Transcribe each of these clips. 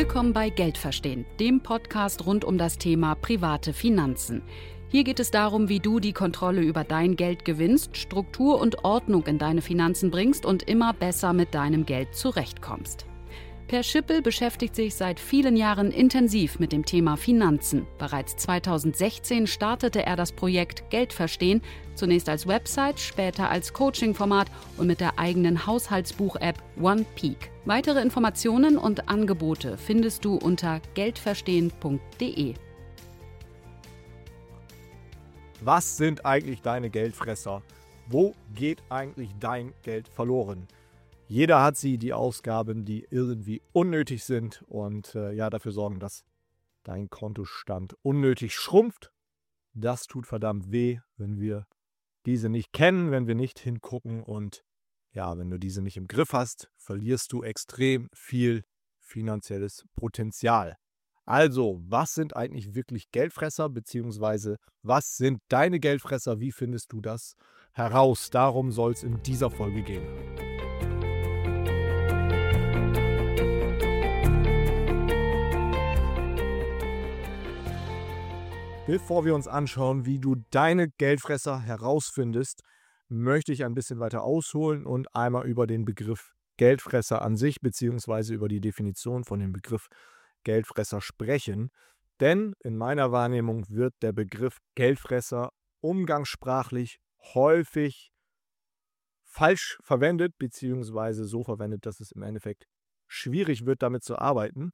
Willkommen bei Geldverstehen, dem Podcast rund um das Thema private Finanzen. Hier geht es darum, wie du die Kontrolle über dein Geld gewinnst, Struktur und Ordnung in deine Finanzen bringst und immer besser mit deinem Geld zurechtkommst. Per Schippel beschäftigt sich seit vielen Jahren intensiv mit dem Thema Finanzen. Bereits 2016 startete er das Projekt Geldverstehen, zunächst als Website, später als Coaching-Format und mit der eigenen Haushaltsbuch-App OnePeak. Weitere Informationen und Angebote findest du unter geldverstehen.de. Was sind eigentlich deine Geldfresser? Wo geht eigentlich dein Geld verloren? Jeder hat sie, die Ausgaben, die irgendwie unnötig sind und dafür sorgen, dass dein Kontostand unnötig schrumpft. Das tut verdammt weh, wenn wir diese nicht kennen, wenn wir nicht hingucken und wenn du diese nicht im Griff hast, verlierst du extrem viel finanzielles Potenzial. Also, was sind eigentlich wirklich Geldfresser, beziehungsweise was sind deine Geldfresser? Wie findest du das heraus? Darum soll es in dieser Folge gehen. Bevor wir uns anschauen, wie du deine Geldfresser herausfindest, möchte ich ein bisschen weiter ausholen und einmal über den Begriff Geldfresser an sich bzw. über die Definition von dem Begriff Geldfresser sprechen. Denn in meiner Wahrnehmung wird der Begriff Geldfresser umgangssprachlich häufig falsch verwendet bzw. so verwendet, dass es im Endeffekt schwierig wird, damit zu arbeiten.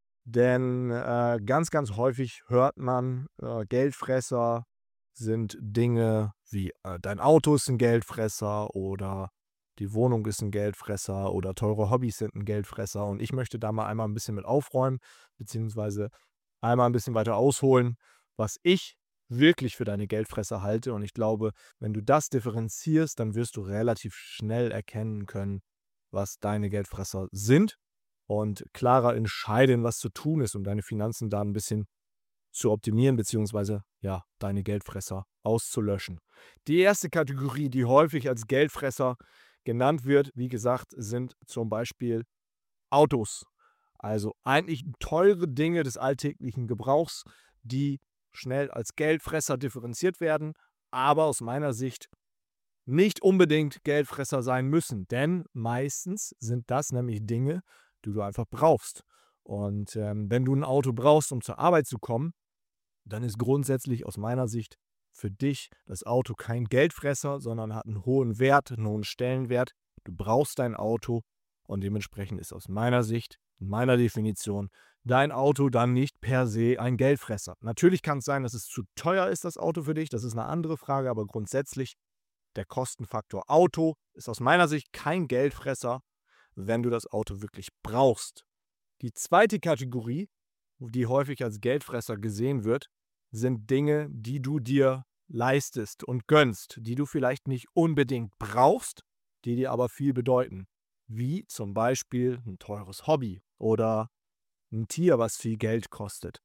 Denn ganz, ganz häufig hört man, Geldfresser sind Dinge wie dein Auto ist ein Geldfresser oder die Wohnung ist ein Geldfresser oder teure Hobbys sind ein Geldfresser. Und ich möchte da mal einmal ein bisschen mit aufräumen, beziehungsweise einmal ein bisschen weiter ausholen, was ich wirklich für deine Geldfresser halte. Und ich glaube, wenn du das differenzierst, dann wirst du relativ schnell erkennen können, was deine Geldfresser sind. Und klarer entscheiden, was zu tun ist, um deine Finanzen da ein bisschen zu optimieren, beziehungsweise deine Geldfresser auszulöschen. Die erste Kategorie, die häufig als Geldfresser genannt wird, wie gesagt, sind zum Beispiel Autos. Also eigentlich teure Dinge des alltäglichen Gebrauchs, die schnell als Geldfresser differenziert werden, aber aus meiner Sicht nicht unbedingt Geldfresser sein müssen. Denn meistens sind das nämlich Dinge, die du einfach brauchst. Und wenn du ein Auto brauchst, um zur Arbeit zu kommen, dann ist grundsätzlich aus meiner Sicht für dich das Auto kein Geldfresser, sondern hat einen hohen Wert, einen hohen Stellenwert. Du brauchst dein Auto und dementsprechend ist aus meiner Sicht, in meiner Definition, dein Auto dann nicht per se ein Geldfresser. Natürlich kann es sein, dass es zu teuer ist, das Auto für dich. Das ist eine andere Frage, aber grundsätzlich der Kostenfaktor Auto ist aus meiner Sicht kein Geldfresser, wenn du das Auto wirklich brauchst. Die zweite Kategorie, die häufig als Geldfresser gesehen wird, sind Dinge, die du dir leistest und gönnst, die du vielleicht nicht unbedingt brauchst, die dir aber viel bedeuten. Wie zum Beispiel ein teures Hobby oder ein Tier, was viel Geld kostet.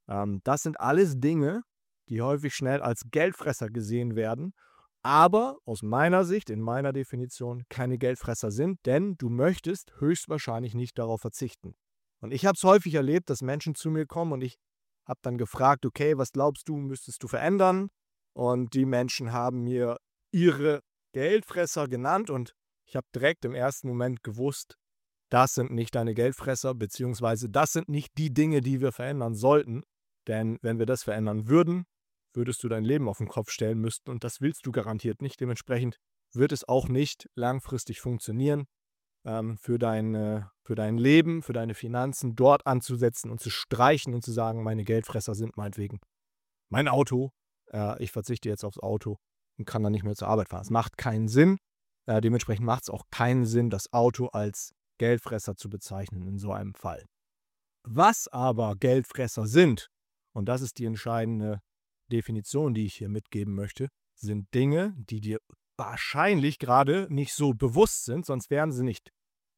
Das sind alles Dinge, die häufig schnell als Geldfresser gesehen werden, aber aus meiner Sicht, in meiner Definition, keine Geldfresser sind, denn du möchtest höchstwahrscheinlich nicht darauf verzichten. Und ich habe es häufig erlebt, dass Menschen zu mir kommen und ich habe dann gefragt, okay, was glaubst du, müsstest du verändern? Und die Menschen haben mir ihre Geldfresser genannt und ich habe direkt im ersten Moment gewusst, das sind nicht deine Geldfresser, beziehungsweise das sind nicht die Dinge, die wir verändern sollten. Denn wenn wir das verändern würden, würdest du dein Leben auf den Kopf stellen müssen und das willst du garantiert nicht. Dementsprechend wird es auch nicht langfristig funktionieren, für dein Leben, für deine Finanzen dort anzusetzen und zu streichen und zu sagen, meine Geldfresser sind meinetwegen mein Auto, ich verzichte jetzt aufs Auto und kann dann nicht mehr zur Arbeit fahren. Es macht keinen Sinn. Dementsprechend macht es auch keinen Sinn, das Auto als Geldfresser zu bezeichnen in so einem Fall. Was aber Geldfresser sind, und das ist die entscheidende Definition, die ich hier mitgeben möchte, sind Dinge, die dir wahrscheinlich gerade nicht so bewusst sind, sonst wären sie nicht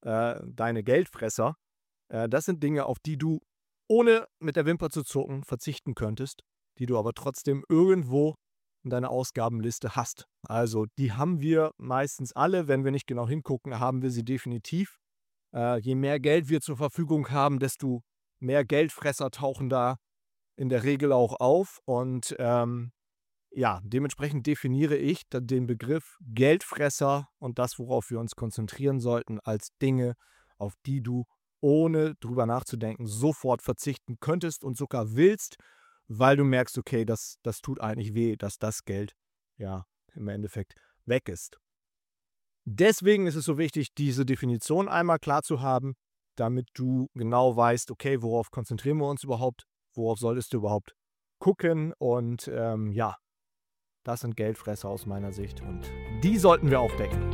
deine Geldfresser. Das sind Dinge, auf die du ohne mit der Wimper zu zucken verzichten könntest, die du aber trotzdem irgendwo in deiner Ausgabenliste hast. Also die haben wir meistens alle, wenn wir nicht genau hingucken, haben wir sie definitiv. Je mehr Geld wir zur Verfügung haben, desto mehr Geldfresser tauchen da in der Regel auch auf. Und dementsprechend definiere ich den Begriff Geldfresser und das, worauf wir uns konzentrieren sollten, als Dinge, auf die du ohne drüber nachzudenken sofort verzichten könntest und sogar willst, weil du merkst, okay, das tut eigentlich weh, dass das Geld im Endeffekt weg ist. Deswegen ist es so wichtig, diese Definition einmal klar zu haben, damit du genau weißt, okay, worauf konzentrieren wir uns überhaupt, worauf solltest du überhaupt gucken und das sind Geldfresser aus meiner Sicht und die sollten wir aufdecken.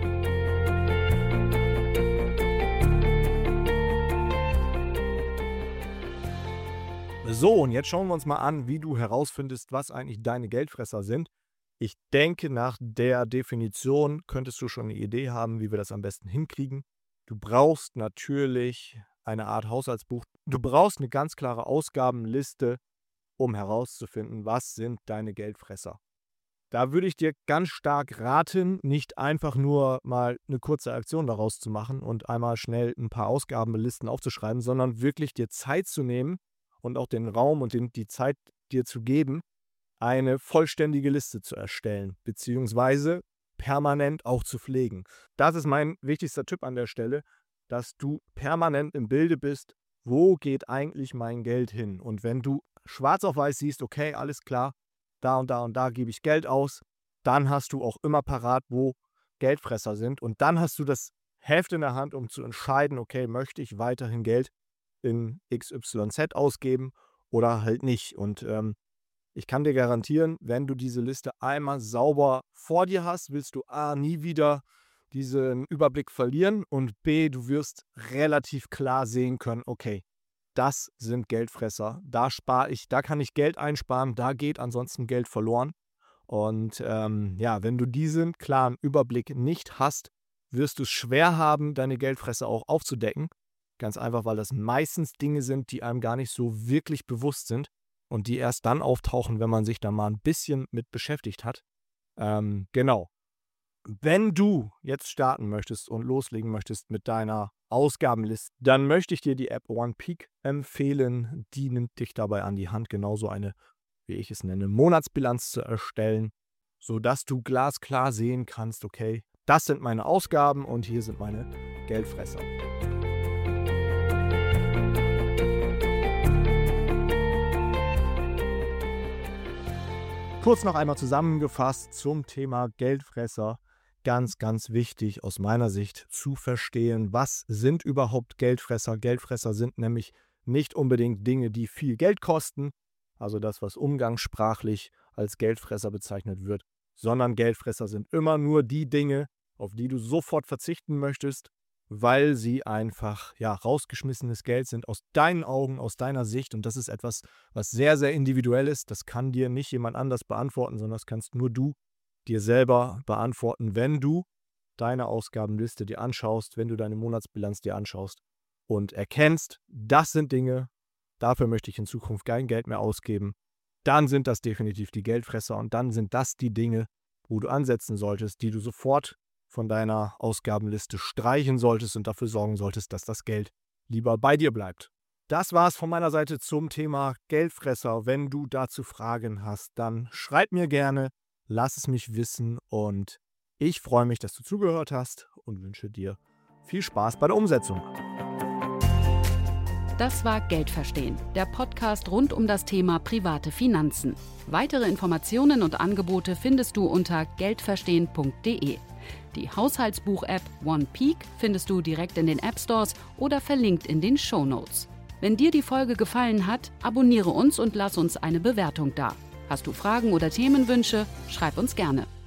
So, und jetzt schauen wir uns mal an, wie du herausfindest, was eigentlich deine Geldfresser sind. Ich denke, nach der Definition könntest du schon eine Idee haben, wie wir das am besten hinkriegen. Du brauchst natürlich eine Art Haushaltsbuch. Du brauchst eine ganz klare Ausgabenliste, um herauszufinden, was sind deine Geldfresser. Da würde ich dir ganz stark raten, nicht einfach nur mal eine kurze Aktion daraus zu machen und einmal schnell ein paar Ausgabenlisten aufzuschreiben, sondern wirklich dir Zeit zu nehmen und auch den Raum und die Zeit dir zu geben, eine vollständige Liste zu erstellen, beziehungsweise permanent auch zu pflegen. Das ist mein wichtigster Tipp an der Stelle, dass du permanent im Bilde bist, wo geht eigentlich mein Geld hin? Und wenn du schwarz auf weiß siehst, okay, alles klar, da und da und da gebe ich Geld aus, dann hast du auch immer parat, wo Geldfresser sind. Und dann hast du das Heft in der Hand, um zu entscheiden, okay, möchte ich weiterhin Geld in XYZ ausgeben oder halt nicht. Und ich kann dir garantieren, wenn du diese Liste einmal sauber vor dir hast, willst du A, nie wieder diesen Überblick verlieren und B, du wirst relativ klar sehen können, okay, das sind Geldfresser, da kann ich Geld einsparen, da geht ansonsten Geld verloren. Und wenn du diesen klaren Überblick nicht hast, wirst du es schwer haben, deine Geldfresser auch aufzudecken. Ganz einfach, weil das meistens Dinge sind, die einem gar nicht so wirklich bewusst sind und die erst dann auftauchen, wenn man sich da mal ein bisschen mit beschäftigt hat. Genau. Wenn du jetzt starten möchtest und loslegen möchtest mit deiner Ausgabenliste, dann möchte ich dir die App OnePeak empfehlen. Die nimmt dich dabei an die Hand, genauso eine, wie ich es nenne, Monatsbilanz zu erstellen, sodass du glasklar sehen kannst, okay, das sind meine Ausgaben und hier sind meine Geldfresser. Kurz noch einmal zusammengefasst zum Thema Geldfresser. Ganz, ganz wichtig aus meiner Sicht zu verstehen, was sind überhaupt Geldfresser. Geldfresser sind nämlich nicht unbedingt Dinge, die viel Geld kosten, also das, was umgangssprachlich als Geldfresser bezeichnet wird, sondern Geldfresser sind immer nur die Dinge, auf die du sofort verzichten möchtest, weil sie einfach rausgeschmissenes Geld sind aus deinen Augen, aus deiner Sicht. Und das ist etwas, was sehr, sehr individuell ist. Das kann dir nicht jemand anders beantworten, sondern das kannst nur du dir selber beantworten, wenn du deine Ausgabenliste dir anschaust, wenn du deine Monatsbilanz dir anschaust und erkennst, das sind Dinge, dafür möchte ich in Zukunft kein Geld mehr ausgeben, dann sind das definitiv die Geldfresser und dann sind das die Dinge, wo du ansetzen solltest, die du sofort von deiner Ausgabenliste streichen solltest und dafür sorgen solltest, dass das Geld lieber bei dir bleibt. Das war es von meiner Seite zum Thema Geldfresser. Wenn du dazu Fragen hast, dann schreib mir gerne, lass es mich wissen und ich freue mich, dass du zugehört hast und wünsche dir viel Spaß bei der Umsetzung. Das war Geld verstehen, der Podcast rund um das Thema private Finanzen. Weitere Informationen und Angebote findest du unter geldverstehen.de. Die Haushaltsbuch-App OnePeak findest du direkt in den App-Stores oder verlinkt in den Shownotes. Wenn dir die Folge gefallen hat, abonniere uns und lass uns eine Bewertung da. Hast du Fragen oder Themenwünsche? Schreib uns gerne.